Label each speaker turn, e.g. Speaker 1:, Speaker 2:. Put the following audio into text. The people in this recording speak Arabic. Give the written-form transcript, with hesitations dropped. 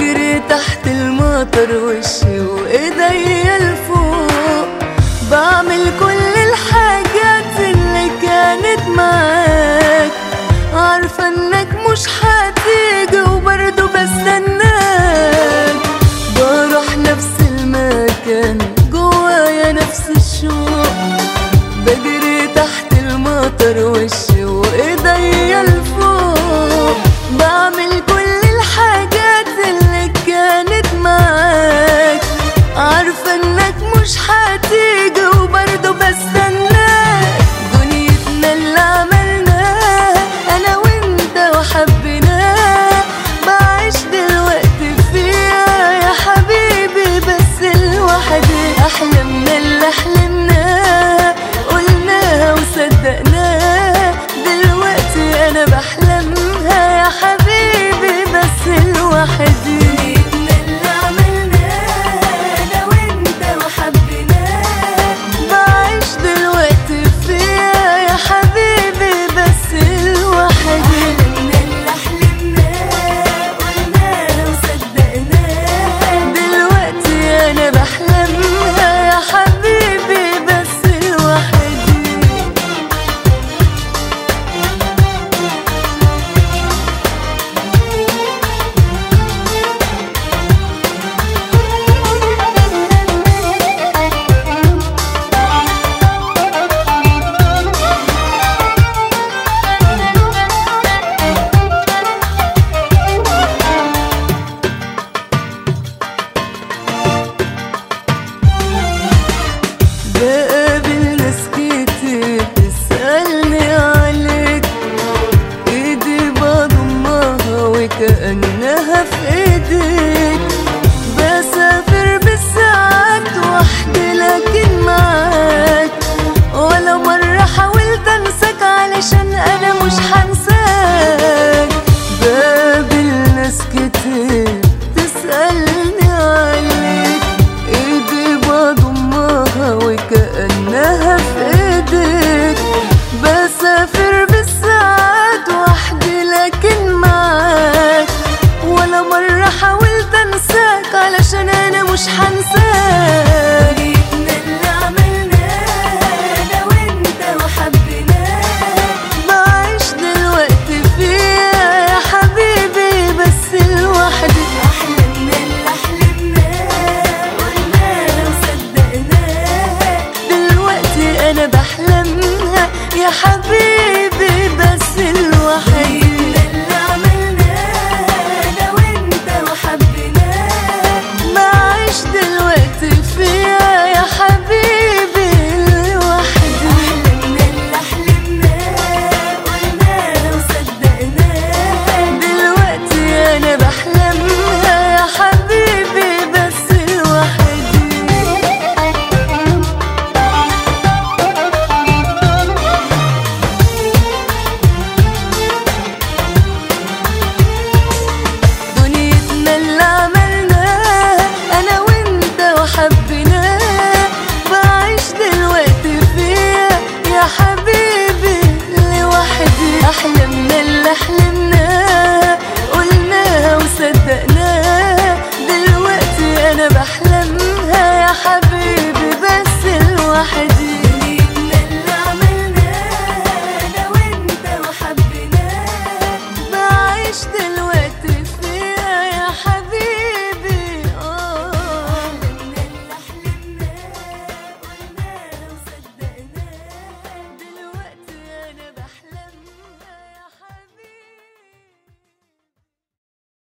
Speaker 1: بجري تحت المطر وشي وايديا لفوق، بعمل كل الحاجات اللي كانت معاك، عارفة انك مش هتيجي وبرضه بستناك، بروح نفس المكان جوايا نفس الشوق، بجري تحت المطر وشي وايديا لفوق، بعمل كل الحاجات اللي كانت معاك، عارفة انك مش هتيجي وبرضه بستناك، دنيتنا اللي عملناها انا وانت وحبيناها، بعيش دلوقتي فيها يا حبيبي بس لوحدي، احلامنا اللي حلمناها قلناها وصدقناها، دلوقتي انا بحلمها يا حبيبي بس لوحدي. بقابل ناس كتير تسألني عليك، ايدي بضمها وكأنها في ايديك، بسافر بالساعات وحدي لكن معاك، ولا مرة حاولت انساك علشان انا مش هنساك، بقابل ناس كتير تسألني عليك، ايدي بضمها وكأنها في ايديك، بسافر بالساعات وحدي لكن معاك، ولا مرة حاولت انساك علشان انا مش هنساك،